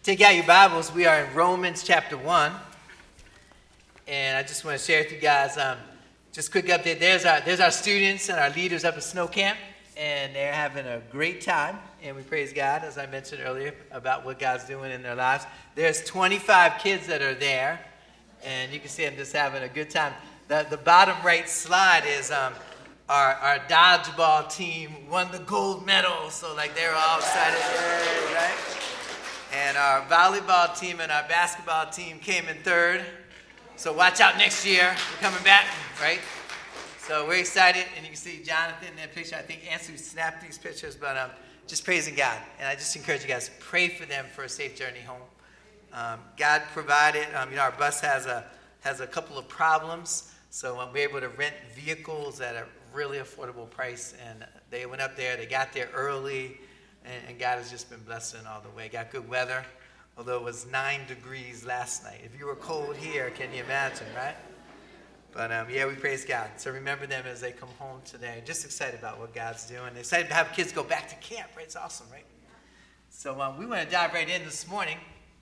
Take out your Bibles. We are in Romans chapter 1. And I just want to share with you guys, just a quick update. There's our students and our leaders up at Snow Camp. And they're having a great time. And we praise God, as I mentioned earlier, about what God's doing in their lives. There's 25 kids that are there. And you can see them just having a good time. The bottom right slide is our dodgeball team won the gold medal. So, they're all excited. Yay, right? And our volleyball team and our basketball team came in third. So watch out next year. We're coming back, right? So we're excited. And you can see Jonathan in that picture. I think Ansel snapped these pictures, but just praising God. And I just encourage you guys, pray for them for a safe journey home. God provided. Our bus has a couple of problems. So we're able to rent vehicles at a really affordable price. And they went up there. They got there early. And God has just been blessing all the way. Got good weather, although it was 9 degrees last night. If you were cold here, can you imagine, right? But we praise God. So remember them as they come home today. Just excited about what God's doing. Excited to have kids go back to camp, right? It's awesome, right? So we want to dive right in this morning.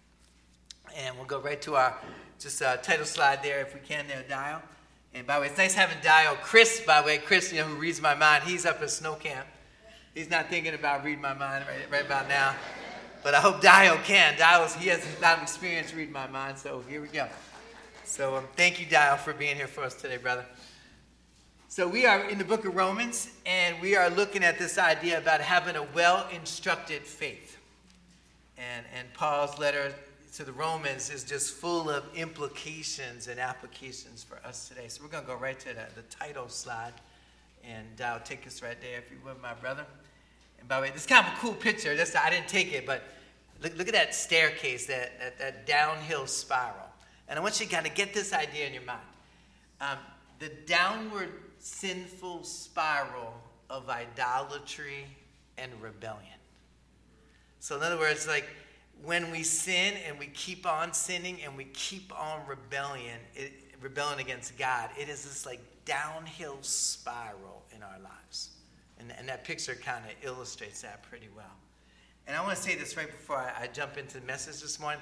And we'll go right to our title slide there, if we can there, Dial. And by the way, it's nice having Dial. Chris, by the way, who reads my mind, he's up at Snow Camp. He's not thinking about reading my mind right about now. But I hope Dio can. He has a lot of experience reading my mind, so here we go. So thank you, Dio, for being here for us today, brother. So we are in the book of Romans, and we are looking at this idea about having a well-instructed faith. And Paul's letter to the Romans is just full of implications and applications for us today. So we're going to go right to the title slide. And I'll take us right there, if you would, my brother. And by the way, this is kind of a cool picture. I didn't take it, but look at that staircase, that downhill spiral. And I want you to kind of get this idea in your mind. The downward sinful spiral of idolatry and rebellion. So in other words, when we sin and we keep on sinning and we keep on rebelling against God, it is this downhill spiral in our lives. And that picture kind of illustrates that pretty well. And I want to say this right before I jump into the message this morning.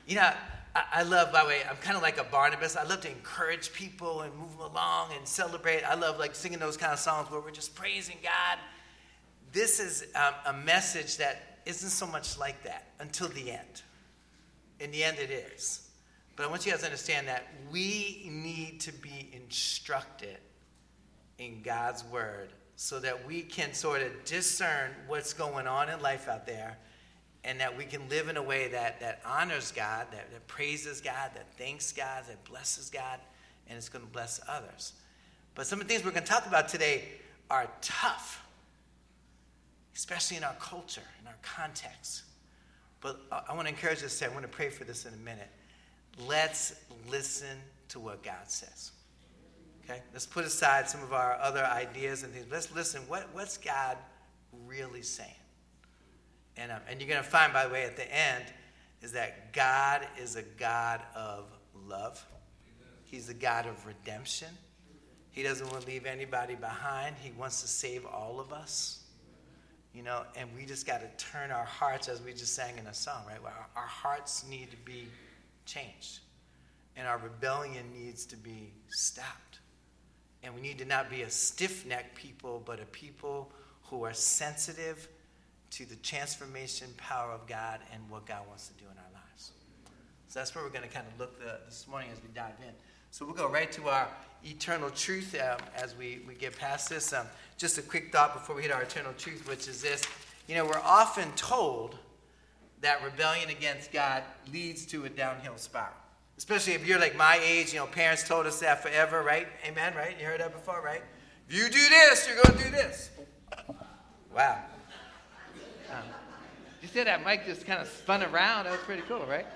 I love, by the way, I'm kind of like a Barnabas. I love to encourage people and move them along and celebrate. I love singing those kind of songs where we're just praising God. This is a message that isn't so much like that until the end. In the end, it is. But I want you guys to understand that we need to be instructed in God's word so that we can sort of discern what's going on in life out there, and that we can live in a way that honors God, that praises God, that thanks God, that blesses God, and it's going to bless others. But some of the things we're going to talk about today are tough, especially in our culture, in our context. But I want to encourage us today. I want to pray for this in a minute. Let's listen to what God says. Okay? Let's put aside some of our other ideas and things. Let's listen. What's God really saying? And you're going to find, by the way, at the end, is that God is a God of love. He's a God of redemption. He doesn't want to leave anybody behind. He wants to save all of us. And we just got to turn our hearts, as we just sang in a song, right? Our hearts need to be changed. And our rebellion needs to be stopped. And we need to not be a stiff-necked people, but a people who are sensitive to the transformation power of God and what God wants to do in our lives. So that's where we're going to kind of look this morning as we dive in. So we'll go right to our eternal truth as we get past this. Just a quick thought before we hit our eternal truth, which is this. We're often told that rebellion against God leads to a downhill spiral. Especially if you're like my age, parents told us that forever, right? Amen, right? You heard that before, right? If you do this, you're going to do this. Wow. You see that mic just kind of spun around? That was pretty cool, right?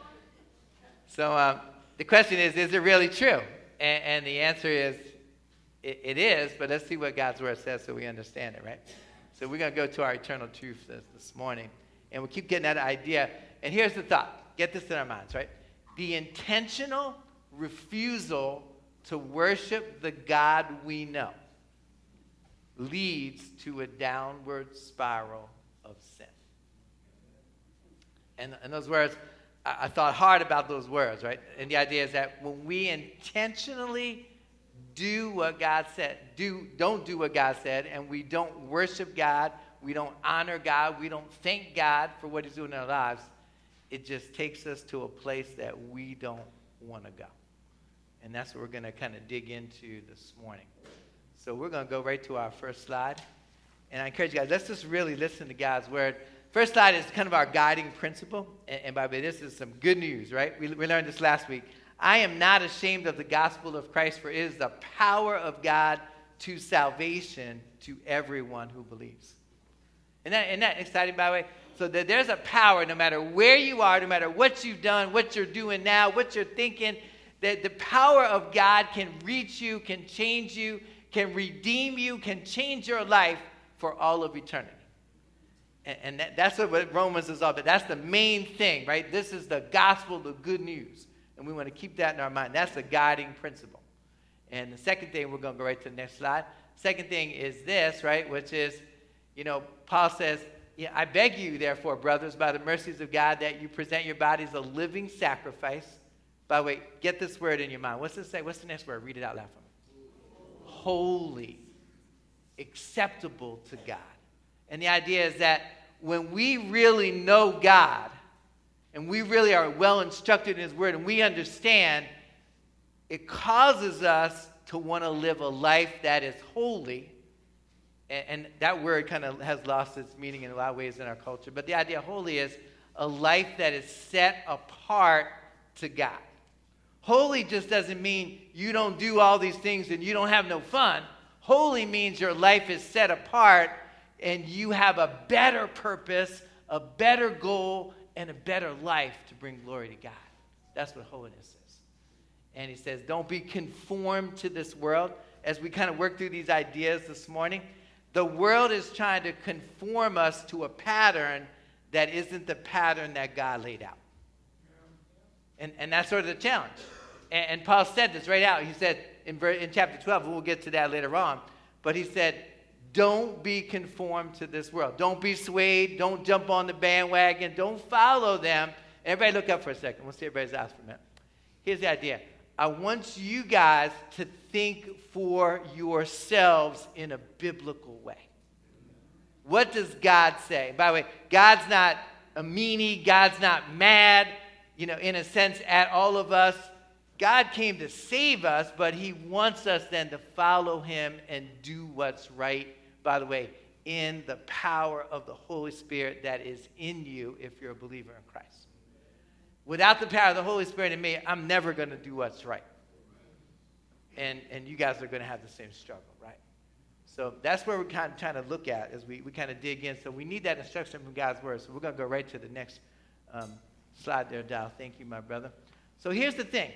So the question is it really true? And the answer is, it is, but let's see what God's word says so we understand it, right? So we're going to go to our eternal truth this morning. And we'll keep getting that idea. And here's the thought. Get this in our minds, right? The intentional refusal to worship the God we know leads to a downward spiral of sin. And those words, I thought hard about those words, right? And the idea is that when we intentionally do what God said, don't do what God said, and we don't worship God, we don't honor God, we don't thank God for what he's doing in our lives, it just takes us to a place that we don't want to go. And that's what we're going to kind of dig into this morning. So we're going to go right to our first slide. And I encourage you guys, let's just really listen to God's word. First slide is kind of our guiding principle. And by the way, this is some good news, right? We learned this last week. I am not ashamed of the gospel of Christ, for it is the power of God to salvation to everyone who believes. Isn't that exciting, by the way? So that there's a power, no matter where you are, no matter what you've done, what you're doing now, what you're thinking, that the power of God can reach you, can change you, can redeem you, can change your life for all of eternity. And that's what Romans is all about. That's the main thing, right? This is the gospel, the good news. And we want to keep that in our mind. That's the guiding principle. And the second thing, we're going to go right to the next slide. Second thing is this, right, which is, Paul says, I beg you, therefore, brothers, by the mercies of God, that you present your bodies a living sacrifice. By the way, get this word in your mind. What's it say? What's the next word? Read it out loud for me. Holy, acceptable to God. And the idea is that when we really know God, and we really are well instructed in his word, and we understand, it causes us to want to live a life that is holy. And that word kind of has lost its meaning in a lot of ways in our culture. But the idea of holy is a life that is set apart to God. Holy just doesn't mean you don't do all these things and you don't have no fun. Holy means your life is set apart and you have a better purpose, a better goal, and a better life to bring glory to God. That's what holiness is. And he says, don't be conformed to this world. As we kind of work through these ideas this morning, the world is trying to conform us to a pattern that isn't the pattern that God laid out. And that's sort of the challenge. And Paul said this right out. He said in chapter 12, and we'll get to that later on, but he said, don't be conformed to this world. Don't be swayed. Don't jump on the bandwagon. Don't follow them. Everybody look up for a second. We'll see everybody's eyes for a minute. Here's the idea. I want you guys to think for yourselves in a biblical way. What does God say? By the way, God's not a meanie. God's not mad, in a sense, at all of us. God came to save us, but he wants us then to follow him and do what's right, by the way, in the power of the Holy Spirit that is in you if you're a believer in Christ. Without the power of the Holy Spirit in me, I'm never going to do what's right. And you guys are going to have the same struggle, right? So that's where we're kind of trying to look at as we kind of dig in. So we need that instruction from God's word. So we're going to go right to the next slide there, Dow. Thank you, my brother. So here's the thing.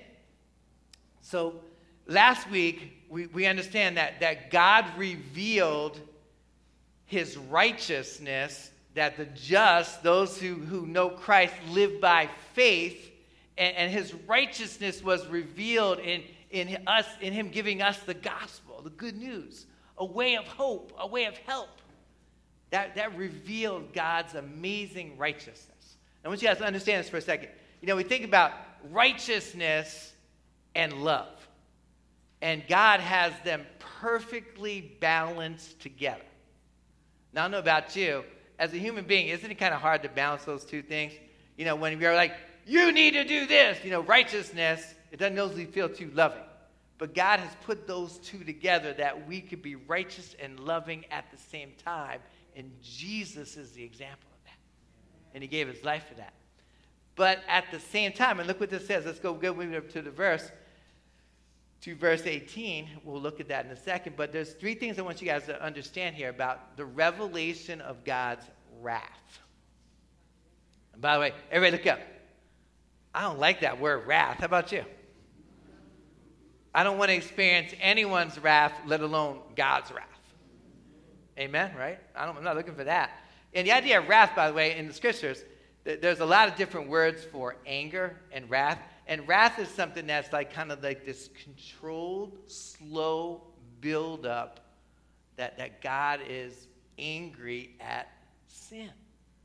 So last week, we understand that God revealed his righteousness, that the just, those who know Christ, live by faith, and his righteousness was revealed in him giving us the gospel, the good news, a way of hope, a way of help. That revealed God's amazing righteousness. I want you guys to understand this for a second. We think about righteousness and love. And God has them perfectly balanced together. Now, I don't know about you. As a human being, isn't it kind of hard to balance those two things? When we're like, you need to do this, righteousness, it doesn't usually feel too loving. But God has put those two together that we could be righteous and loving at the same time. And Jesus is the example of that. And he gave his life for that. But at the same time, and look what this says. Let's go to the verse. To verse 18. We'll look at that in a second. But there's three things I want you guys to understand here about the revelation of God's wrath. And by the way, everybody look up. I don't like that word wrath. How about you? I don't want to experience anyone's wrath, let alone God's wrath. Amen, right? I'm not looking for that. And the idea of wrath, by the way, in the scriptures, there's a lot of different words for anger and wrath. And wrath is something that's kind of like this controlled, slow buildup that God is angry at sin.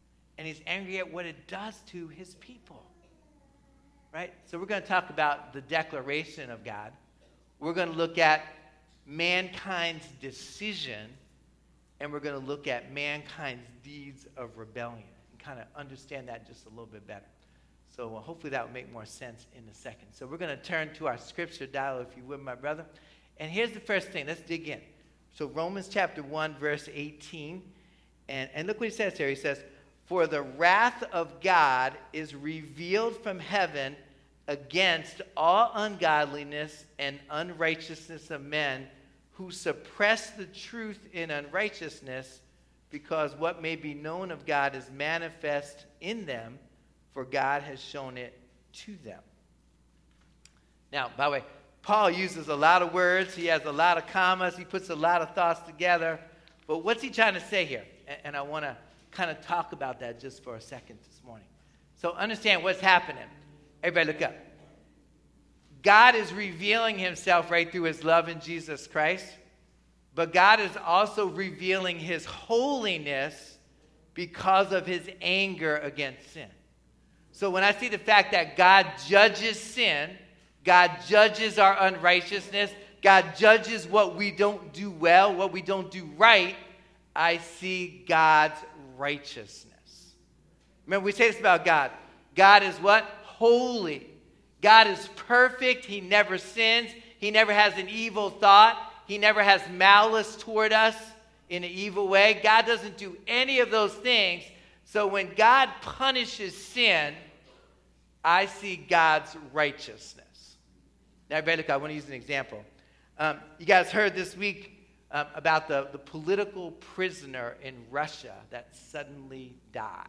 and he's angry at what it does to his people. Right? So we're going to talk about the declaration of God. We're going to look at mankind's decision, and we're going to look at mankind's deeds of rebellion and kind of understand that just a little bit better. So hopefully that will make more sense in a second. So we're going to turn to our scripture dialogue, if you would, my brother. And here's the first thing. Let's dig in. So Romans chapter 1, verse 18. And look what he says here. He says, "For the wrath of God is revealed from heaven against all ungodliness and unrighteousness of men who suppress the truth in unrighteousness, because what may be known of God is manifest in them, for God has shown it to them." Now, by the way, Paul uses a lot of words. He has a lot of commas. He puts a lot of thoughts together. But what's he trying to say here? And I want to kind of talk about that just for a second this morning. So understand what's happening. Everybody look up. God is revealing himself right through his love in Jesus Christ. But God is also revealing his holiness because of his anger against sin. So when I see the fact that God judges sin, God judges our unrighteousness, God judges what we don't do well, what we don't do right, I see God's righteousness. Remember, we say this about God. God is what? Holy. God is perfect. He never sins. He never has an evil thought. He never has malice toward us in an evil way. God doesn't do any of those things. So when God punishes sin, I see God's righteousness. Now, everybody look, I want to use an example. You guys heard this week about the political prisoner in Russia that suddenly died.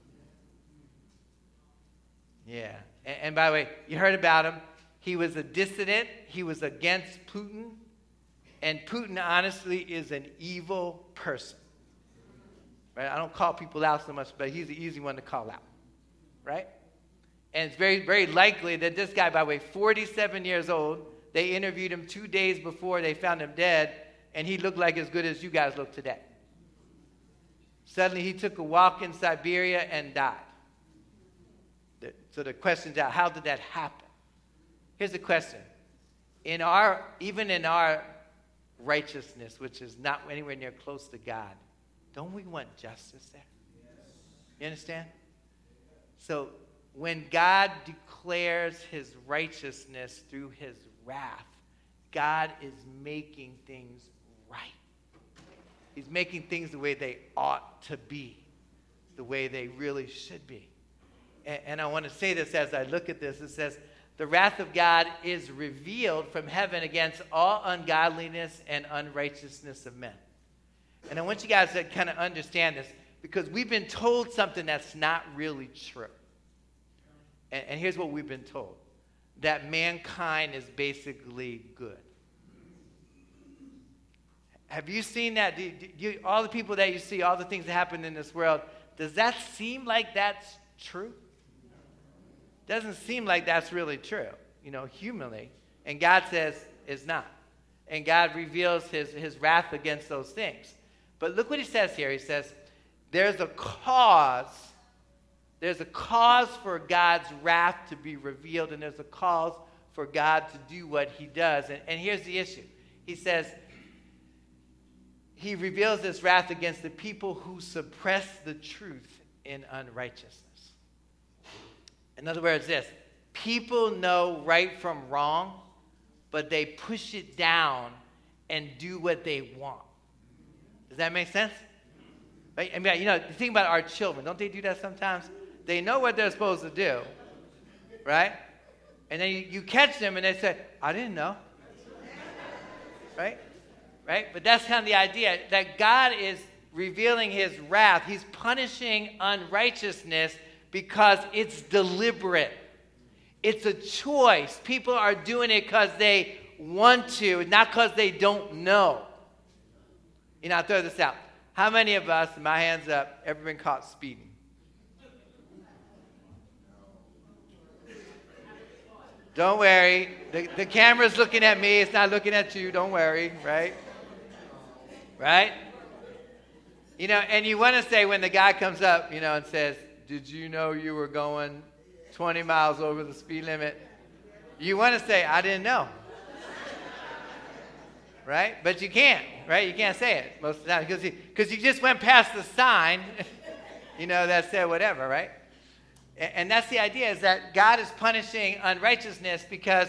Yeah. And by the way, you heard about him. He was a dissident. He was against Putin. And Putin, honestly, is an evil person. Right? I don't call people out so much, but he's the easy one to call out. Right? And it's very, very likely that this guy, by the way, 47 years old, they interviewed him 2 days before they found him dead, and he looked like as good as you guys look today. Suddenly, he took a walk in Siberia and died. So the question's out, how did that happen? Here's the question. Even in our righteousness, which is not anywhere near close to God, don't we want justice there? Yes. You understand? So when God declares his righteousness through his wrath, God is making things right. He's making things the way they ought to be, the way they really should be. And I want to say this as I look at this. It says, the wrath of God is revealed from heaven against all ungodliness and unrighteousness of men. And I want you guys to kind of understand this, because we've been told something that's not really true. And here's what we've been told. That mankind is basically good. Have you seen that? All the people that you see, all the things that happen in this world, does that seem like that's true? Doesn't seem like that's really true, humanly. And God says it's not. And God reveals his wrath against those things. But look what he says here. He says, there's a cause for God's wrath to be revealed, and there's a cause for God to do what he does. And here's the issue. He says, he reveals this wrath against the people who suppress the truth in unrighteousness. In other words, people know right from wrong, but they push it down and do what they want. Does that make sense? Right? I mean, think about our children. Don't they do that sometimes? They know what they're supposed to do, right? And then you catch them and they say, I didn't know. Right? Right? But that's kind of the idea, that God is revealing his wrath. He's punishing unrighteousness because it's deliberate. It's a choice. People are doing it because they want to, not because they don't know. I'll throw this out. How many of us, my hands up, ever been caught speeding? Don't worry. The camera's looking at me. It's not looking at you. Don't worry, right? Right? And you want to say when the guy comes up, and says, did you know you were going 20 miles over the speed limit? You want to say, I didn't know. Right? But you can't, right? You can't say it most of the time because you just went past the sign, that said whatever, right? And that's the idea, is that God is punishing unrighteousness because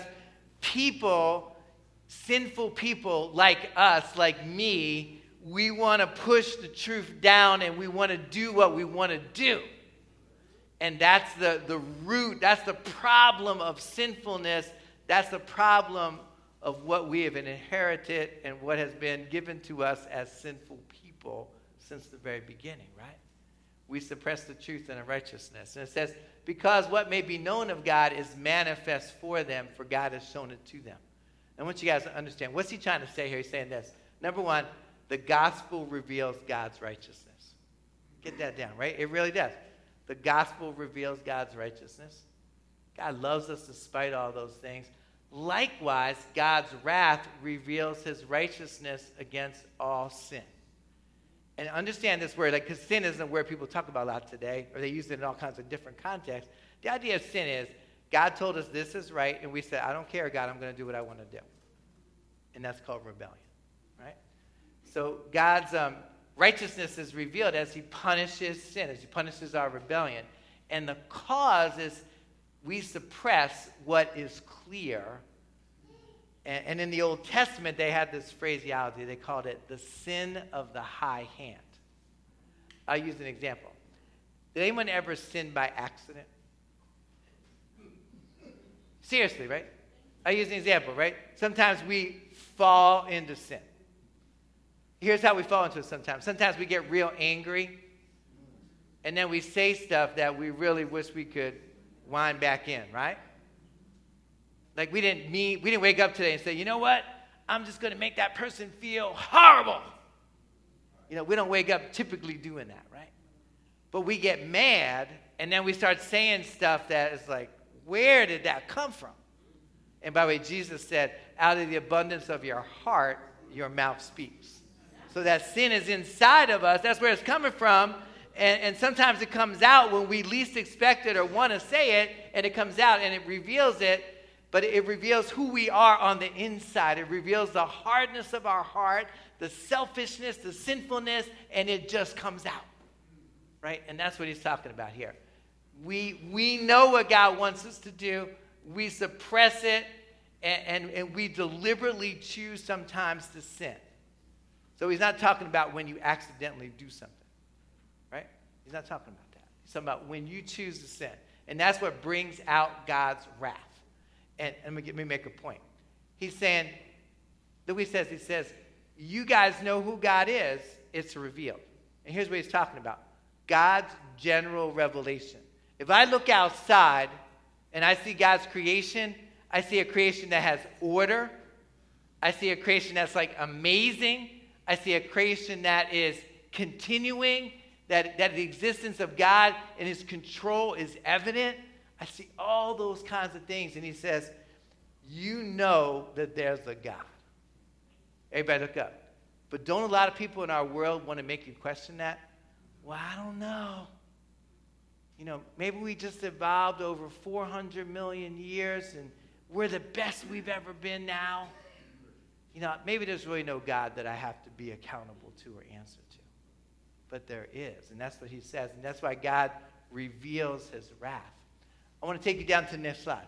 sinful people like us, like me, we want to push the truth down and we want to do what we want to do. And that's the root, that's the problem of sinfulness. That's the problem of what we have inherited and what has been given to us as sinful people since the very beginning, right? We suppress the truth and unrighteousness. And it says, because what may be known of God is manifest for them, for God has shown it to them. I want you guys to understand. What's he trying to say here? He's saying this. Number one, the gospel reveals God's righteousness. Get that down, right? It really does. The gospel reveals God's righteousness. God loves us despite all those things. Likewise, God's wrath reveals his righteousness against all sin. And understand this word, because sin isn't a word people talk about a lot today, or they use it in all kinds of different contexts. The idea of sin is, God told us this is right, and we said, I don't care, God, I'm going to do what I want to do. And that's called rebellion, right? So God's righteousness is revealed as he punishes sin, as he punishes our rebellion. And the cause is we suppress what is clear. And in the Old Testament, they had this phraseology. They called it the sin of the high hand. I'll use an example. Did anyone ever sin by accident? Seriously, right? I'll use an example, right? Sometimes we fall into sin. Here's how we fall into it sometimes. Sometimes we get real angry, and then we say stuff that we really wish we could wind back in, right? Like we didn't wake up today and say, you know what? I'm just going to make that person feel horrible. We don't wake up typically doing that, right? But we get mad, and then we start saying stuff that is like, where did that come from? And by the way, Jesus said, out of the abundance of your heart, your mouth speaks. So that sin is inside of us. That's where it's coming from. And sometimes it comes out when we least expect it or want to say it, and it comes out and it reveals it. But it reveals who we are on the inside. It reveals the hardness of our heart, the selfishness, the sinfulness, and it just comes out, right? And that's what he's talking about here. We know what God wants us to do. We suppress it, and we deliberately choose sometimes to sin. So he's not talking about when you accidentally do something, right? He's not talking about that. He's talking about when you choose to sin. And that's what brings out God's wrath. And let me make a point. He's saying, look what he says, you guys know who God is, it's revealed. And here's what he's talking about. God's general revelation. If I look outside and I see God's creation, I see a creation that has order. I see a creation that's like amazing. I see a creation that is continuing, that the existence of God and his control is evident. I see all those kinds of things. And he says, you know that there's a God. Everybody look up. But don't a lot of people in our world want to make you question that? Well, I don't know. Maybe we just evolved over 400 million years and we're the best we've ever been now. Maybe there's really no God that I have to be accountable to or answer to. But there is. And that's what he says. And that's why God reveals his wrath. I want to take you down to the next slide.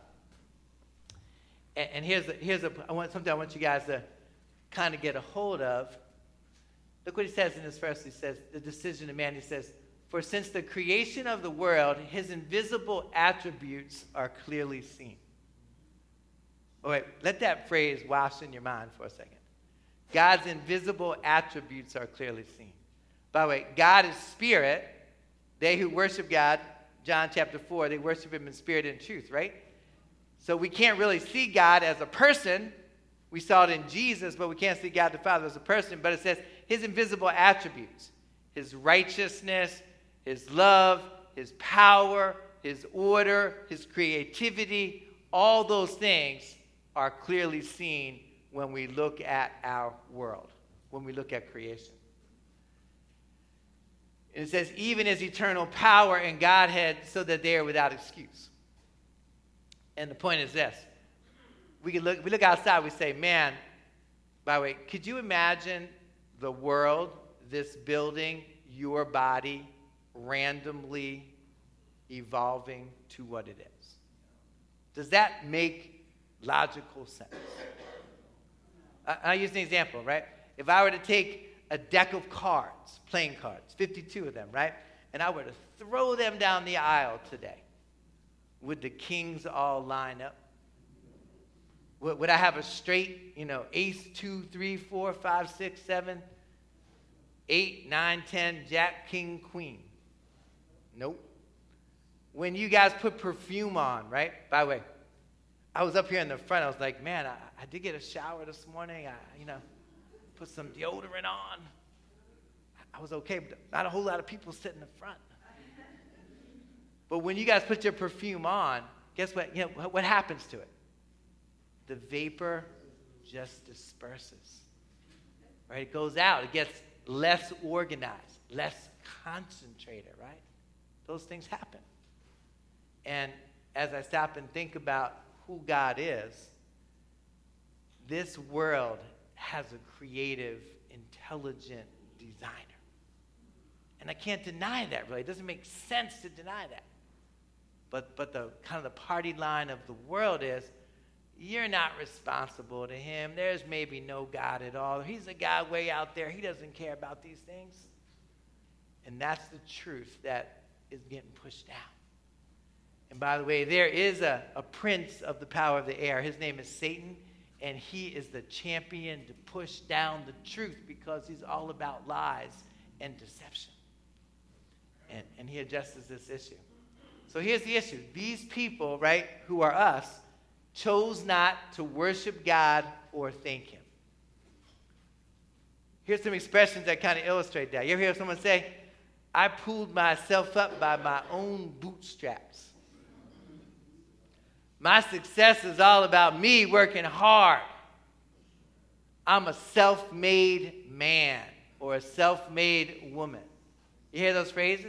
And something I want you guys to kind of get a hold of. Look what he says in this verse. He says, the decision of man. He says, for since the creation of the world, his invisible attributes are clearly seen. Oh, wait, let that phrase wash in your mind for a second. God's invisible attributes are clearly seen. By the way, God is spirit. They who worship God, John chapter 4, they worship him in spirit and truth, right? So we can't really see God as a person. We saw it in Jesus, but we can't see God the Father as a person. But it says his invisible attributes, his righteousness, his love, his power, his order, his creativity, all those things are clearly seen when we look at our world, when we look at creation. And it says, even as eternal power and Godhead, so that they are without excuse. And the point is this. We look outside, we say, man, by the way, could you imagine the world, this building, your body, randomly evolving to what it is? Does that make logical sense? I'll use an example, right? If I were to take a deck of cards, playing cards, 52 of them, right? And I were to throw them down the aisle today, would the kings all line up? Would I have a straight, ace, 2, 3, 4, 5, 6, 7, 8, 9, 10, jack, king, queen? Nope. When you guys put perfume on, right? By the way, I was up here in the front. I was like, man, I did get a shower this morning. I put some deodorant on. I was okay, but not a whole lot of people sit in the front. But when you guys put your perfume on, guess what? What happens to it? The vapor just disperses. Right? It goes out. It gets less organized, less concentrated, right? Those things happen. And as I stop and think about who God is, this world has a creative, intelligent designer. And I can't deny that, really. It doesn't make sense to deny that. But the kind of the party line of the world is, you're not responsible to him. There's maybe no God at all. He's a guy way out there. He doesn't care about these things. And that's the truth that is getting pushed down. And by the way, there is a prince of the power of the air. His name is Satan, and he is the champion to push down the truth because he's all about lies and deception. And he addresses this issue. So here's the issue. These people, right, who are us, chose not to worship God or thank him. Here's some expressions that kind of illustrate that. You ever hear someone say, I pulled myself up by my own bootstraps. My success is all about me working hard. I'm a self-made man or a self-made woman. You hear those phrases?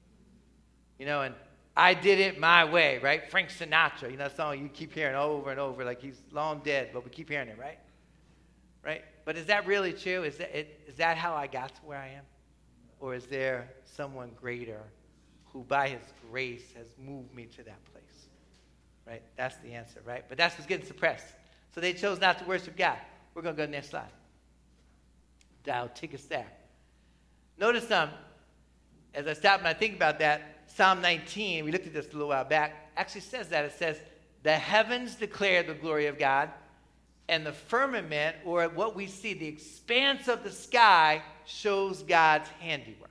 And I did it my way, right? Frank Sinatra, that song you keep hearing over and over, like he's long dead, but we keep hearing it, right? Right? But is that really true? Is that how I got to where I am? Or is there someone greater who by his grace has moved me to that place? Right? That's the answer, right? But that's what's getting suppressed. So they chose not to worship God. We're going to go to the next slide. That'll take us there. Notice, as I stop and I think about that, Psalm 19, we looked at this a little while back, actually says that. It says, the heavens declare the glory of God, and the firmament, or what we see, the expanse of the sky, shows God's handiwork.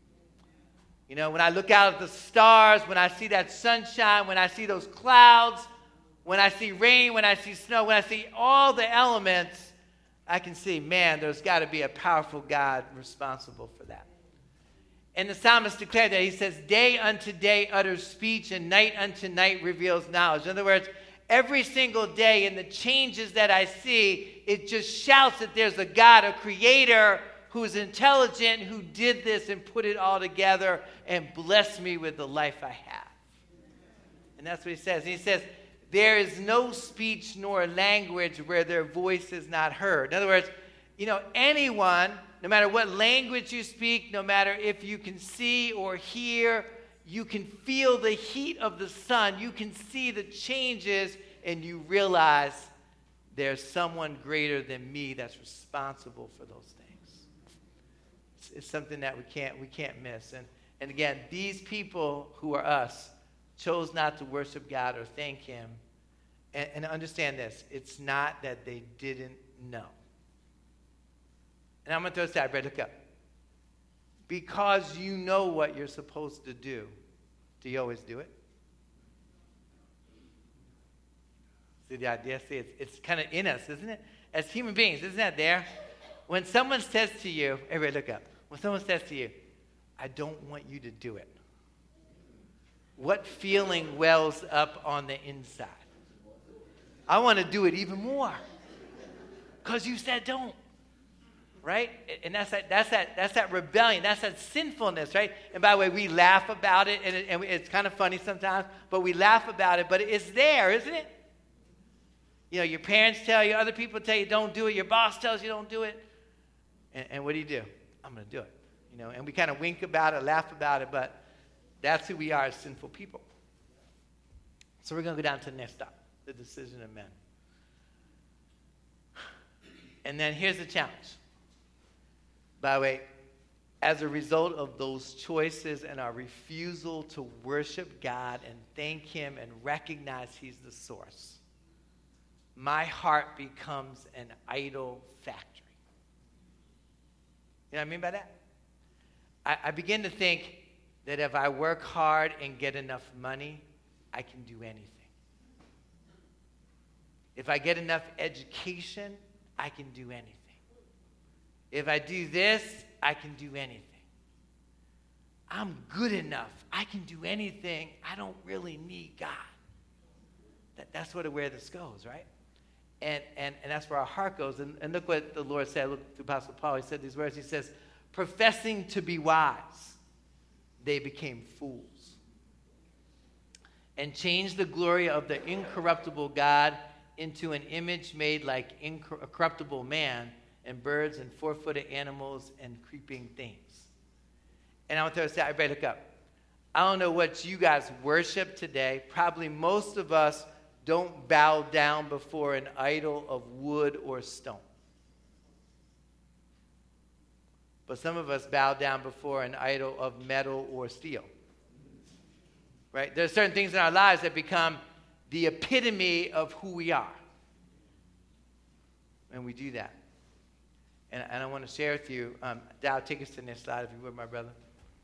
When I look out at the stars, when I see that sunshine, when I see those clouds, when I see rain, when I see snow, when I see all the elements, I can see, man, there's got to be a powerful God responsible for that. And the psalmist declared that. He says, day unto day utters speech, and night unto night reveals knowledge. In other words, every single day in the changes that I see, it just shouts that there's a God, a creator, who is intelligent, who did this and put it all together and blessed me with the life I have. And that's what he says. And he says, there is no speech nor language where their voice is not heard. In other words, anyone, no matter what language you speak, no matter if you can see or hear, you can feel the heat of the sun, you can see the changes, and you realize there's someone greater than me that's responsible for those things. It's something that we can't miss. And again, these people who are us chose not to worship God or thank him. And understand this, it's not that they didn't know. And I'm going to throw this out, Brett, look up. Because you know what you're supposed to do you always do it? See the idea? See, it's kind of in us, isn't it? As human beings, isn't that there? When someone says to you, everybody look up. When someone says to you, I don't want you to do it. What feeling wells up on the inside? I want to do it even more. Because you said don't. right? And that's that rebellion. That's that sinfulness, right? And by the way, we laugh about it, and it's kind of funny sometimes, but we laugh about it, but it's there, isn't it? You know, your parents tell you, other people tell you don't do it, your boss tells you don't do it. And what do? I'm going to do it. You know, and we kind of wink about it, laugh about it, but that's who we are as sinful people. So we're going to go down to the next stop, the decision of men. And then here's the challenge. By the way, as a result of those choices and our refusal to worship God and thank him and recognize he's the source, my heart becomes an idol factory. You know what I mean by that? I begin to think that if I work hard and get enough money, I can do anything. If I get enough education, I can do anything. If I do this, I can do anything. I'm good enough. I can do anything. I don't really need God. That's where this goes, right? And that's where our heart goes. And look what the Lord said. Look to Apostle Paul. He said these words. He says, professing to be wise, they became fools and changed the glory of the incorruptible God into an image made like incorruptible man and birds and four-footed animals and creeping things. And I want to say, everybody look up. I don't know what you guys worship today. Probably most of us don't bow down before an idol of wood or stone. But some of us bow down before an idol of metal or steel. Right? There are certain things in our lives that become the epitome of who we are. And we do that. And I want to share with you, Dow, take us to the next slide if you would, my brother.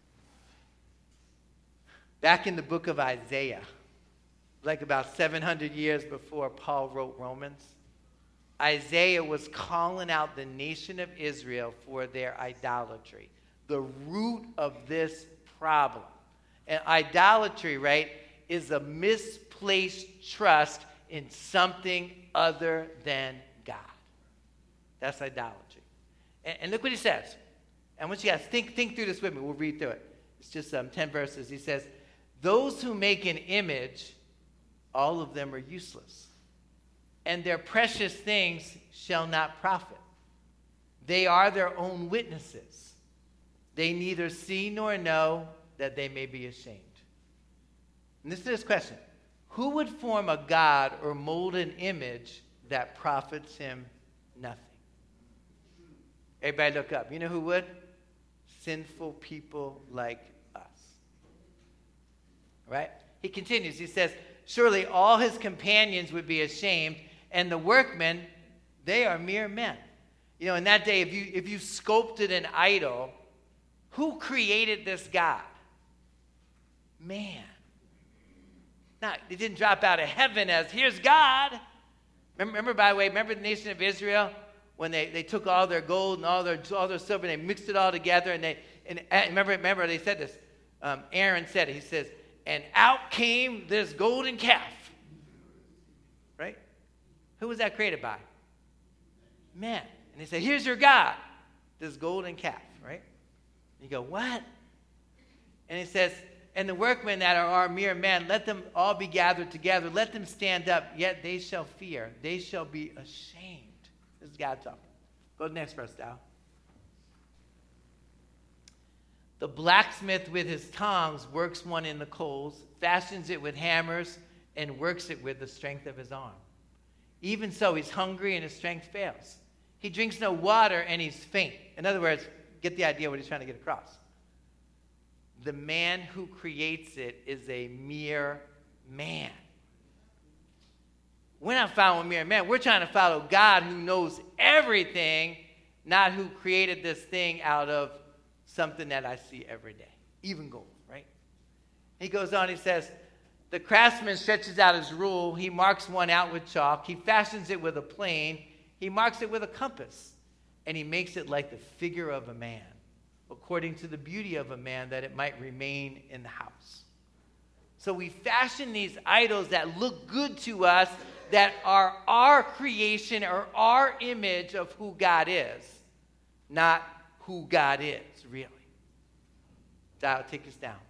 Back in the book of Isaiah, like about 700 years before Paul wrote Romans, Isaiah was calling out the nation of Israel for their idolatry, the root of this problem. And idolatry, right, is a misplaced trust in something other than God. That's idolatry. And look what he says. And once you guys think through this with me, we'll read through it. It's just 10 verses. He says, those who make an image, all of them are useless, and their precious things shall not profit. They are their own witnesses. They neither see nor know, that they may be ashamed. And this is this question. Who would form a god or mold an image that profits him nothing? Everybody look up. You know who would? Sinful people like us. Right? He continues. He says, surely all his companions would be ashamed, and the workmen, they are mere men. You know, in that day, if you sculpted an idol, who created this God? Man. Now, it didn't drop out of heaven as, here's God. Remember, by the way, remember the nation of Israel? When they took all their gold and all their silver, and they mixed it all together, and remember they said this. Aaron said it. He says, and out came this golden calf. Right? Who was that created by? Man. And he said, here's your God, this golden calf. Right? And you go, what? And he says, and the workmen that are mere men, let them all be gathered together. Let them stand up, yet they shall fear. They shall be ashamed. This is God talking. Go to the next verse, Dow. The blacksmith with his tongs works one in the coals, fashions it with hammers, and works it with the strength of his arm. Even so, he's hungry and his strength fails. He drinks no water and he's faint. In other words, get the idea what he's trying to get across. The man who creates it is a mere man. We're not following mere man. We're trying to follow God who knows everything, not who created this thing out of something that I see every day, even gold, right? He goes on, he says, the craftsman stretches out his rule. He marks one out with chalk. He fashions it with a plane. He marks it with a compass. And he makes it like the figure of a man, according to the beauty of a man, that it might remain in the house. So we fashion these idols that look good to us, that are our creation or our image of who God is, not who God is, really. That'll take us down.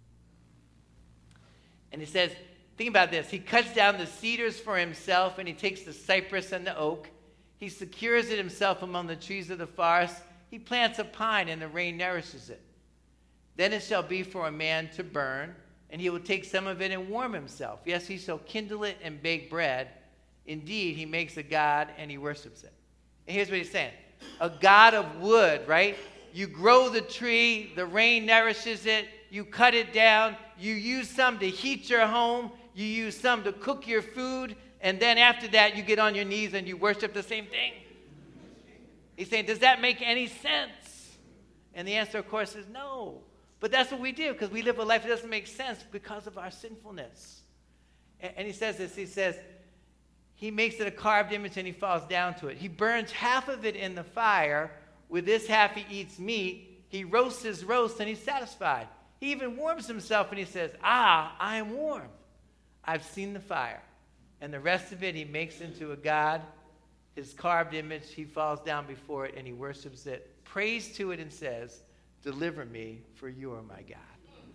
And he says, think about this. He cuts down the cedars for himself, and he takes the cypress and the oak. He secures it himself among the trees of the forest. He plants a pine, and the rain nourishes it. Then it shall be for a man to burn, and he will take some of it and warm himself. Yes, he shall kindle it and bake bread. Indeed, he makes a god, and he worships it. And here's what he's saying. A god of wood, right? You grow the tree, the rain nourishes it, you cut it down, you use some to heat your home, you use some to cook your food, and then after that you get on your knees and you worship the same thing. He's saying, does that make any sense? And the answer, of course, is no. But that's what we do, because we live a life that doesn't make sense because of our sinfulness. And he says this, he says, he makes it a carved image and he falls down to it. He burns half of it in the fire. With this half he eats meat. He roasts his roast and he's satisfied. He even warms himself and he says, I am warm. I've seen the fire. And the rest of it he makes into a god. His carved image, he falls down before it and he worships it, prays to it and says, deliver me, for you are my God.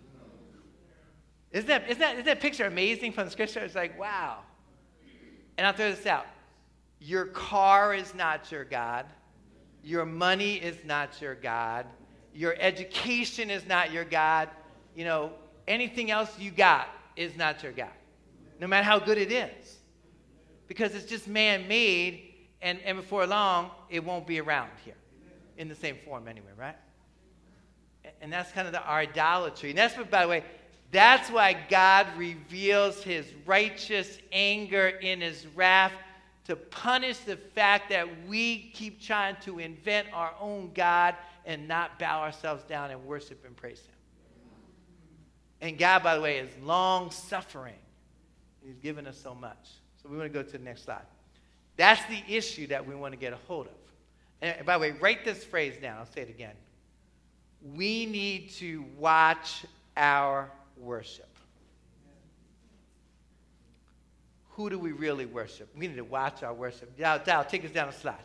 Isn't that picture amazing from the scripture? It's like, wow. And I'll throw this out. Your car is not your God. Your money is not your God. Your education is not your God. You know, anything else you got is not your God, no matter how good it is. Because it's just man-made, and before long, it won't be around here in the same form anyway, right? And that's kind of our idolatry. And that's what, by the way, that's why God reveals his righteous anger in his wrath to punish the fact that we keep trying to invent our own God and not bow ourselves down and worship and praise him. And God, by the way, is long-suffering. He's given us so much. So we want to go to the next slide. That's the issue that we want to get a hold of. And by the way, write this phrase down. I'll say it again. We need to watch our worship. Who do we really worship? We need to watch our worship. Dal, take us down a slide.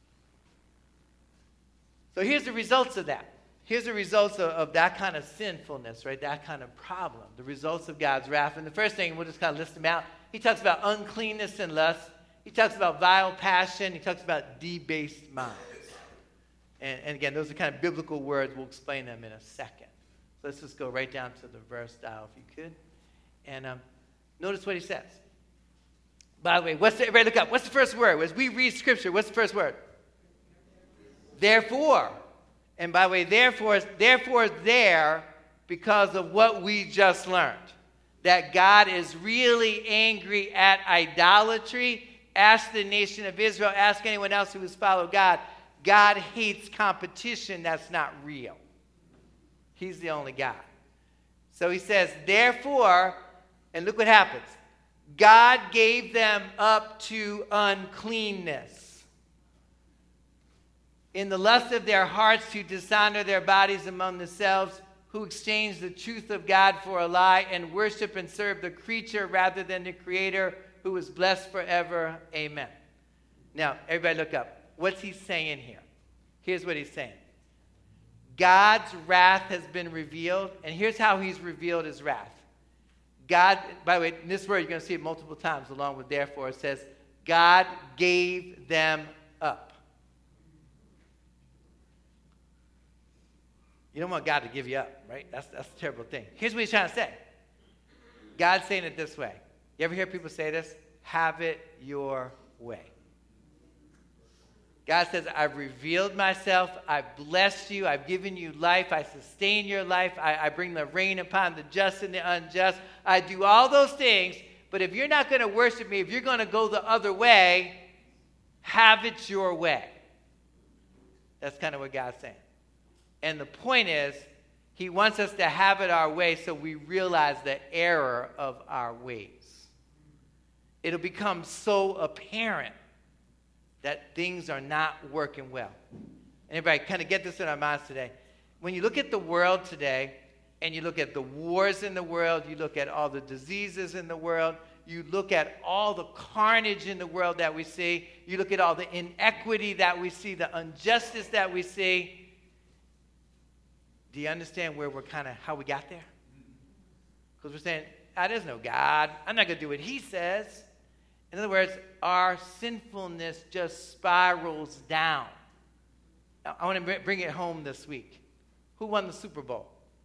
So here's the results of that. Here's the results of that kind of sinfulness, right? That kind of problem. The results of God's wrath. And the first thing, we'll just kind of list them out. He talks about uncleanness and lust. He talks about vile passion. He talks about debased minds. And again, those are kind of biblical words. We'll explain them in a second. So let's just go right down to the verse, Dal, if you could. And notice what he says. By the way, everybody look up. What's the first word? As we read Scripture, what's the first word? Therefore. And by the way, therefore is there because of what we just learned. That God is really angry at idolatry. Ask the nation of Israel. Ask anyone else who has followed God. God hates competition that's not real. He's the only God. So he says, therefore, and look what happens. God gave them up to uncleanness. In the lust of their hearts to dishonor their bodies among themselves, who exchanged the truth of God for a lie and worship and serve the creature rather than the Creator, who is blessed forever. Amen. Now, everybody look up. What's he saying here? Here's what he's saying. God's wrath has been revealed, and here's how he's revealed his wrath. God, by the way, in this word, you're going to see it multiple times along with therefore. It says, God gave them up. You don't want God to give you up, right? That's a terrible thing. Here's what he's trying to say. God's saying it this way. You ever hear people say this? Have it your way. God says, I've revealed myself. I've blessed you. I've given you life. I sustain your life. I bring the rain upon the just and the unjust. I do all those things. But if you're not going to worship me, if you're going to go the other way, have it your way. That's kind of what God's saying. And the point is, he wants us to have it our way so we realize the error of our ways. It'll become so apparent that things are not working well. And everybody kind of get this in our minds today. When you look at the world today, and you look at the wars in the world, you look at all the diseases in the world, you look at all the carnage in the world that we see, you look at all the inequity that we see, the injustice that we see. Do you understand how we got there? Because we're saying, there's no God. I'm not going to do what he says. In other words, our sinfulness just spirals down. Now, I want to bring it home this week. Who won the Super Bowl?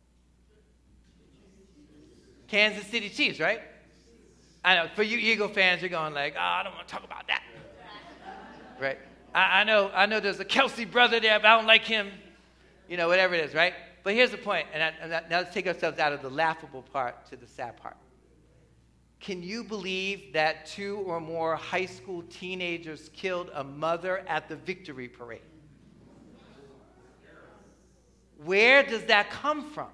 Kansas City Chiefs, right? I know, for you Eagle fans, you're going like, I don't want to talk about that. Right? I know there's a Kelsey brother there, but I don't like him. Whatever it is, right? But here's the point, now let's take ourselves out of the laughable part to the sad part. Can you believe that 2 or more high school teenagers killed a mother at the victory parade? Where does that come from?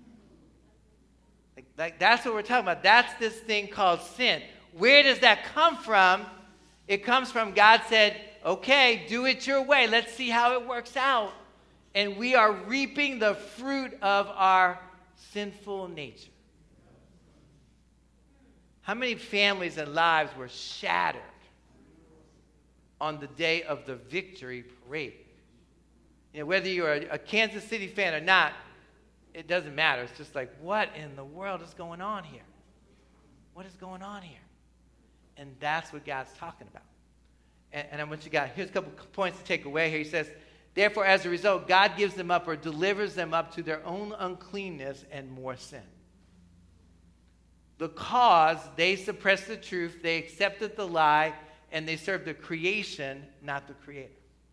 Like that's what we're talking about. That's this thing called sin. Where does that come from? It comes from God said, okay, do it your way. Let's see how it works out. And we are reaping the fruit of our sinful nature. How many families and lives were shattered on the day of the victory parade? Whether you're a Kansas City fan or not, it doesn't matter. It's just like, what in the world is going on here? What is going on here? And that's what God's talking about. And I want you guys, here's a couple points to take away here. He says, therefore, as a result, God gives them up or delivers them up to their own uncleanness and more sin. Because they suppressed the truth, they accepted the lie, and they served the creation, not the Creator.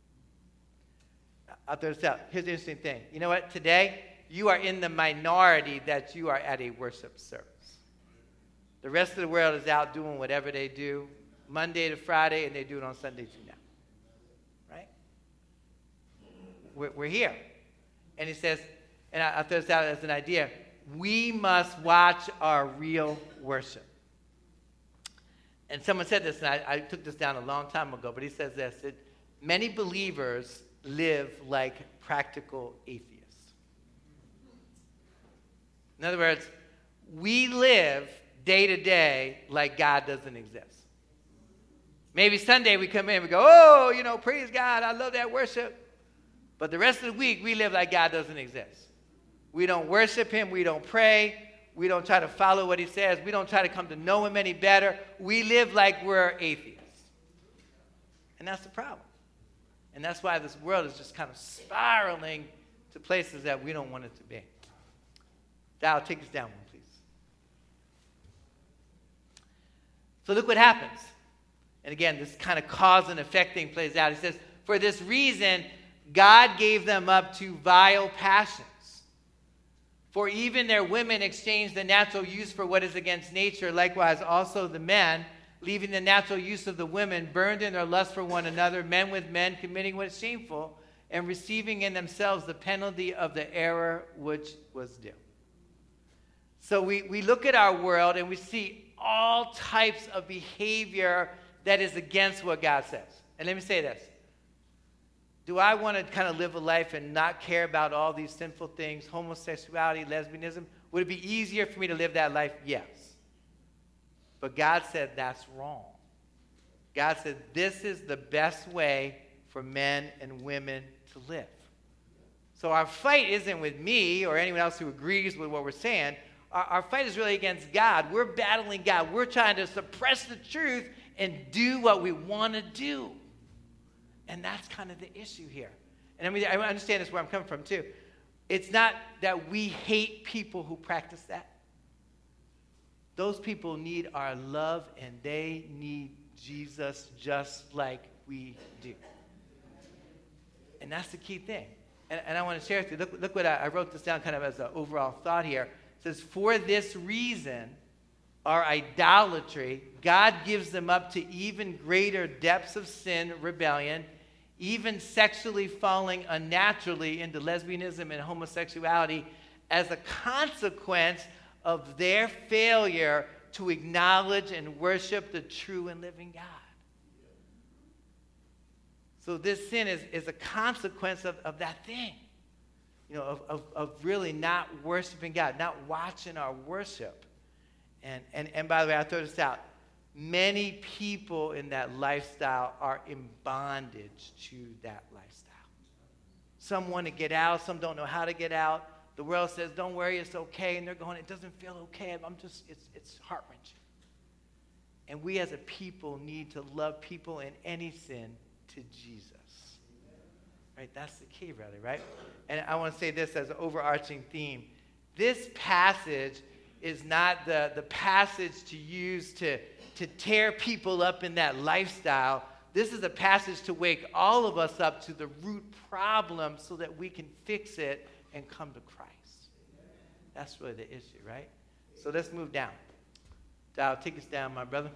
I'll throw this out. Here's the interesting thing. You know what? Today, you are in the minority that you are at a worship service. The rest of the world is out doing whatever they do, Monday to Friday, and they do it on Sunday too now. Right? We're here. And he says, and I'll throw this out as an idea, we must watch our real worship. And someone said this, and I took this down a long time ago, but he says this, that many believers live like practical atheists. In other words, we live day to day like God doesn't exist. Maybe Sunday we come in and we go, praise God, I love that worship. But the rest of the week, we live like God doesn't exist. We don't worship him. We don't pray. We don't try to follow what he says. We don't try to come to know him any better. We live like we're atheists. And that's the problem. And that's why this world is just kind of spiraling to places that we don't want it to be. Dal, take us down one, please. So look what happens. And again, this kind of cause and effect thing plays out. He says, for this reason, God gave them up to vile passions. For even their women exchanged the natural use for what is against nature. Likewise, also the men, leaving the natural use of the women, burned in their lust for one another, men with men, committing what is shameful, and receiving in themselves the penalty of the error which was due. So we look at our world and we see all types of behavior that is against what God says. And let me say this. Do I want to kind of live a life and not care about all these sinful things, homosexuality, lesbianism? Would it be easier for me to live that life? Yes. But God said that's wrong. God said this is the best way for men and women to live. So our fight isn't with me or anyone else who agrees with what we're saying. Our fight is really against God. We're battling God. We're trying to suppress the truth and do what we want to do. And that's kind of the issue here. And I understand this where I'm coming from too. It's not that we hate people who practice that. Those people need our love and they need Jesus just like we do. And that's the key thing. And I want to share with you. Look what I wrote this down kind of as an overall thought here. It says, for this reason, our idolatry, God gives them up to even greater depths of sin, rebellion, even sexually falling unnaturally into lesbianism and homosexuality as a consequence of their failure to acknowledge and worship the true and living God. So this sin is a consequence of that thing, of really not worshiping God, not watching our worship. And by the way, I'll throw this out. many people in that lifestyle are in bondage to that lifestyle. Some want to get out. Some don't know how to get out. The world says, don't worry, it's okay. And they're going, it doesn't feel okay. It's heart-wrenching. And we as a people need to love people in any sin to Jesus. Right? That's the key, really, right? And I want to say this as an overarching theme. This passage is not the passage to use to tear people up in that lifestyle. This is a passage to wake all of us up to the root problem so that we can fix it and come to Christ. That's really the issue, right? So let's move down. Dow, take us down, my brother.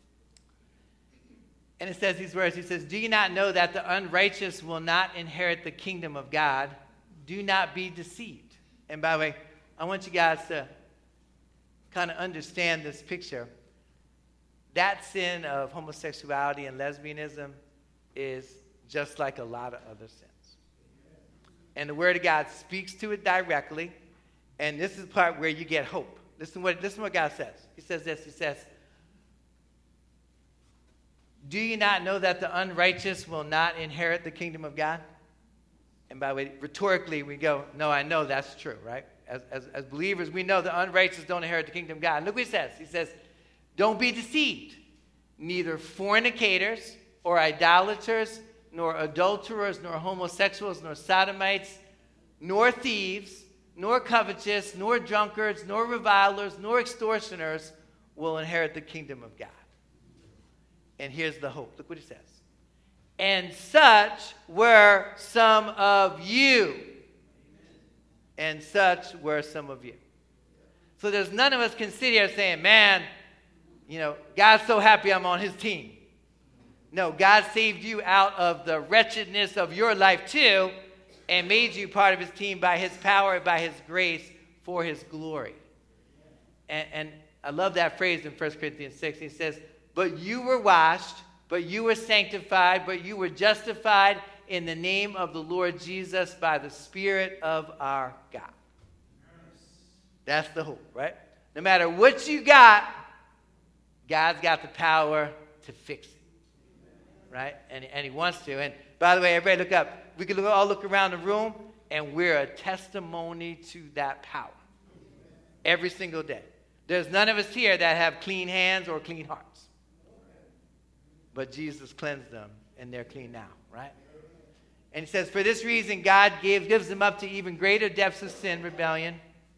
And it says these words. He says, do you not know that the unrighteous will not inherit the kingdom of God? Do not be deceived. And by the way, I want you guys to kind of understand this picture. That sin of homosexuality and lesbianism is just like a lot of other sins. And the Word of God speaks to it directly. And this is the part where you get hope. Listen to what God says. He says this. He says, do you not know that the unrighteous will not inherit the kingdom of God? And by the way, rhetorically, we go, no, I know that's true, right? As believers, we know the unrighteous don't inherit the kingdom of God. And look what he says. He says, don't be deceived. Neither fornicators or idolaters, nor adulterers, nor homosexuals, nor sodomites, nor thieves, nor covetous, nor drunkards, nor revilers, nor extortioners will inherit the kingdom of God. And here's the hope. Look what he says. And such were some of you. And such were some of you. So there's none of us can sit here saying, man, God's so happy I'm on his team. No, God saved you out of the wretchedness of your life too and made you part of his team by his power and by his grace for his glory. And I love that phrase in 1 Corinthians 6. He says, but you were washed, but you were sanctified, but you were justified in the name of the Lord Jesus by the Spirit of our God. That's the hope, right? No matter what you got, God's got the power to fix it, right? And he wants to. And by the way, everybody look up. We can all look around the room, and we're a testimony to that power every single day. There's none of us here that have clean hands or clean hearts. But Jesus cleansed them, and they're clean now, right? And he says, for this reason, God gives them up to even greater depths of sin, rebellion,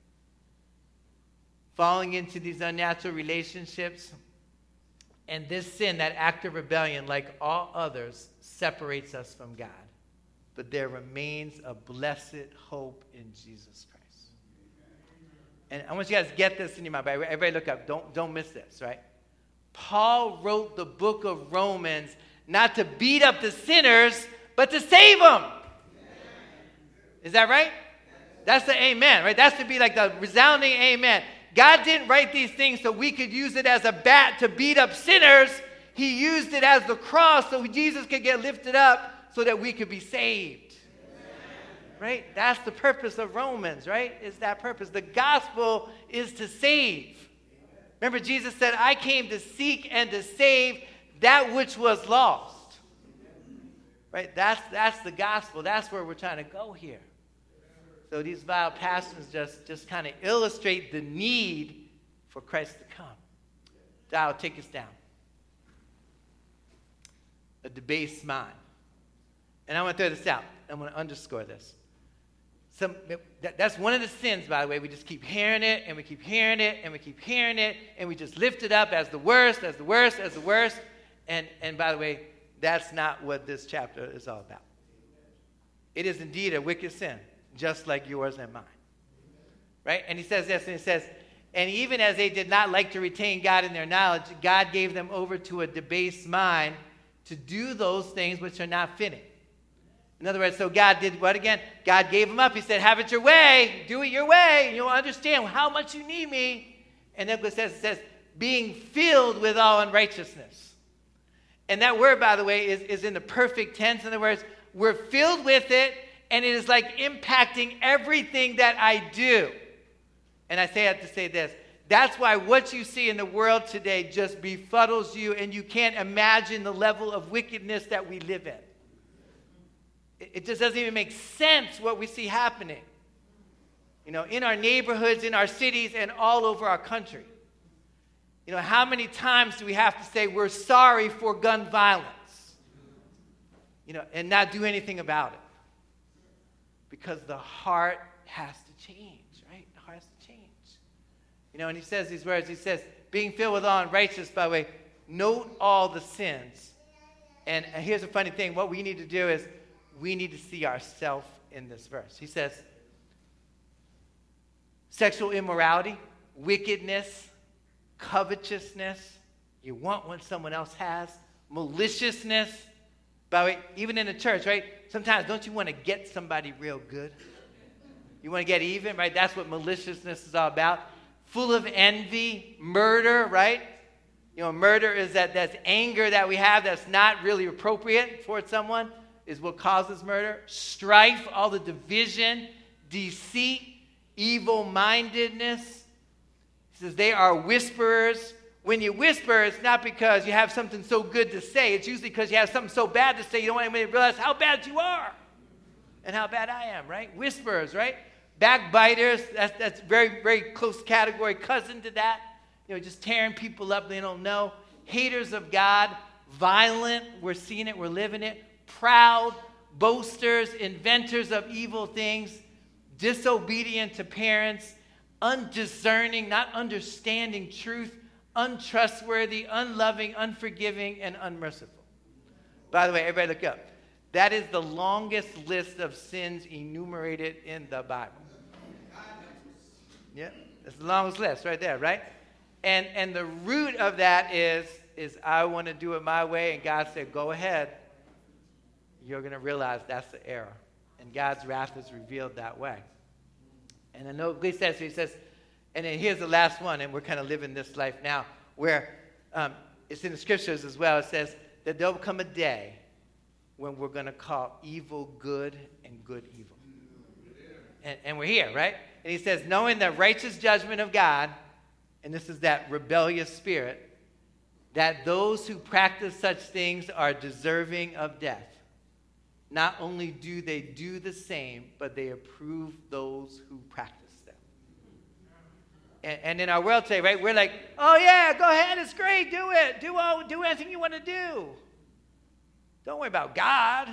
falling into these unnatural relationships. And this sin, that act of rebellion, like all others, separates us from God. But there remains a blessed hope in Jesus Christ. And I want you guys to get this in your mind. Everybody look up. Don't miss this, right? Paul wrote the book of Romans not to beat up the sinners, but to save them. Is that right? That's the amen, right? That's to be like the resounding amen. God didn't write these things so we could use it as a bat to beat up sinners. He used it as the cross so Jesus could get lifted up so that we could be saved. Right? That's the purpose of Romans, right? Is that purpose. The gospel is to save. Remember, Jesus said, I came to seek and to save that which was lost. Right? That's the gospel. That's where we're trying to go here. So these vile passages just kind of illustrate the need for Christ to come. That'll take us down. A debased mind. And I want to throw this out. I want to underscore this. That's one of the sins, by the way. We just keep hearing it, and we keep hearing it, and we keep hearing it, and we just lift it up as the worst, as the worst, as the worst. And by the way, that's not what this chapter is all about. It is indeed a wicked sin, just like yours and mine. Right? And he says this, and he says, and even as they did not like to retain God in their knowledge, God gave them over to a debased mind to do those things which are not fitting. In other words, so God did what again? God gave them up. He said, have it your way. Do it your way. And you'll understand how much you need me. And then it says, being filled with all unrighteousness. And that word, by the way, is in the perfect tense. In other words, we're filled with it, and it is like impacting everything that I do. And I say that to say this. That's why what you see in the world today just befuddles you, and you can't imagine the level of wickedness that we live in. It just doesn't even make sense what we see happening. In our neighborhoods, in our cities, and all over our country. How many times do we have to say we're sorry for gun violence? And not do anything about it. Because the heart has to change, right? The heart has to change. And he says these words. He says, being filled with all unrighteousness, by the way, note all the sins. And here's a funny thing. What we need to do is we need to see ourselves in this verse. He says, sexual immorality, wickedness, covetousness, you want what someone else has, maliciousness. By the way, even in the church, right? Sometimes don't you want to get somebody real good? You want to get even, right? That's what maliciousness is all about. Full of envy, murder, right? Murder is that's anger that we have that's not really appropriate towards someone is what causes murder. Strife, all the division, deceit, evil-mindedness. He says they are whisperers. When you whisper, it's not because you have something so good to say. It's usually because you have something so bad to say you don't want anybody to realize how bad you are and how bad I am, right? Whisperers, right? Backbiters, that's very, very close category, cousin to that. Just tearing people up they don't know. Haters of God, violent, we're seeing it, we're living it. Proud, boasters, inventors of evil things, disobedient to parents, undiscerning, not understanding truth, untrustworthy, unloving, unforgiving, and unmerciful. By the way, everybody look up. That is the longest list of sins enumerated in the Bible. Yeah, that's the longest list right there, right? And the root of that is I want to do it my way, and God said, go ahead. You're going to realize that's the error. And God's wrath is revealed that way. And I know he says, and then here's the last one, and we're kind of living this life now, where it's in the scriptures as well. It says that there'll come a day when we're going to call evil good and good evil. And we're here, right? And he says, knowing the righteous judgment of God, and this is that rebellious spirit, that those who practice such things are deserving of death. Not only do they do the same, but they approve those who practice them. And in our world today, right, we're like, oh yeah, go ahead, it's great, do it. Do anything you want to do. Don't worry about God.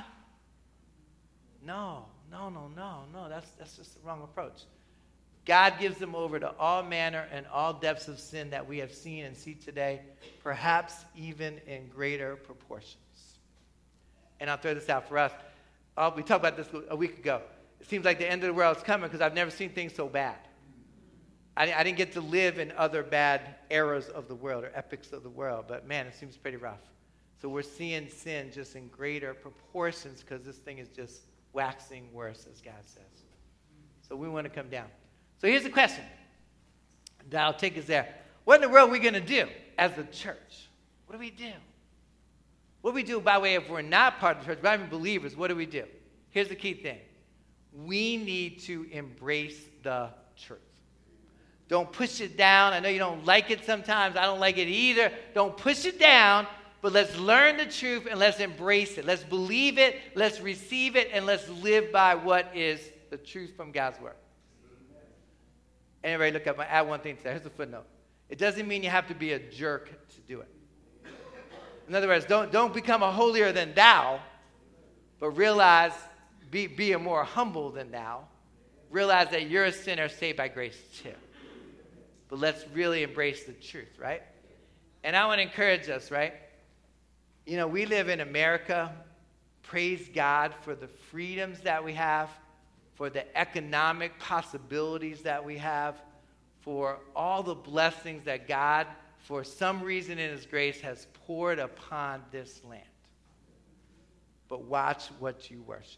No, that's just the wrong approach. God gives them over to all manner and all depths of sin that we have seen and see today, perhaps even in greater proportions. And I'll throw this out for us. We talked about this a week ago. It seems like the end of the world is coming because I've never seen things so bad. I didn't get to live in other bad eras of the world or epochs of the world, but man, it seems pretty rough. So we're seeing sin just in greater proportions because this thing is just waxing worse, as God says. So we want to come down. So here's the question that'll take us there. What in the world are we going to do as the church? What do we do? What do we do by way of we're not part of the church, but I'm believers? What do we do? Here's the key thing. We need to embrace the truth. Don't push it down. I know you don't like it sometimes. I don't like it either. Don't push it down, but let's learn the truth and let's embrace it. Let's believe it, let's receive it, and let's live by what is the truth from God's word. Anybody look up, I add one thing to that. Here's a footnote. It doesn't mean you have to be a jerk to do it. In other words, don't become a holier than thou, but realize, be a more humble than thou. Realize that you're a sinner saved by grace too. But let's really embrace the truth, right? And I want to encourage us, right? We live in America. Praise God for the freedoms that we have, for the economic possibilities that we have, for all the blessings that God, for some reason in his grace, has poured upon this land. But watch what you worship.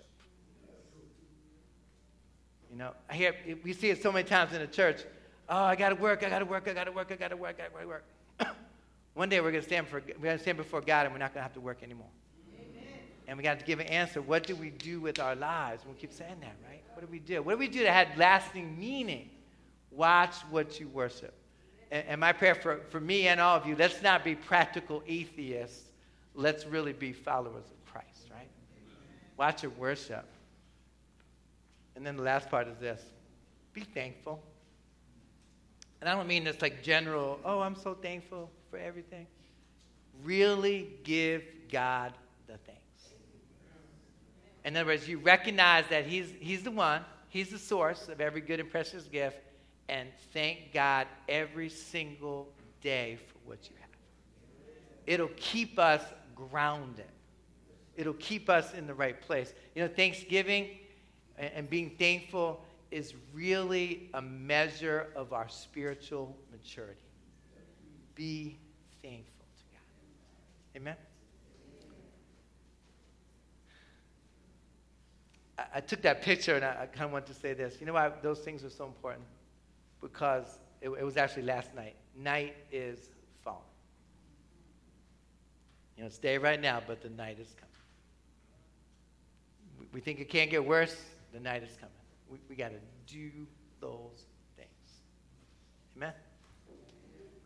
We see it so many times in the church. Oh, I got to work. One day we're going to stand before God and we're not going to have to work anymore. Amen. And we got to give an answer. What do we do with our lives? We keep saying that, right? What do we do? What do we do that had lasting meaning? Watch what you worship. And my prayer for me and all of you, let's not be practical atheists. Let's really be followers of Christ, right? Watch your worship. And then the last part is this. Be thankful. And I don't mean this like general, oh, I'm so thankful for everything. Really give God the thanks. In other words, you recognize that he's the one, he's the source of every good and precious gift, and thank God every single day for what you have. It'll keep us grounded. It'll keep us in the right place. You know, Thanksgiving and being thankful is really a measure of our spiritual maturity. Be thankful to God. Amen? I took that picture and I kind of want to say this. You know why those things are so important? Because it was actually last night. Night is falling. You know, it's day right now, but the night is coming. We think it can't get worse. The night is coming. We got to do those things. Amen?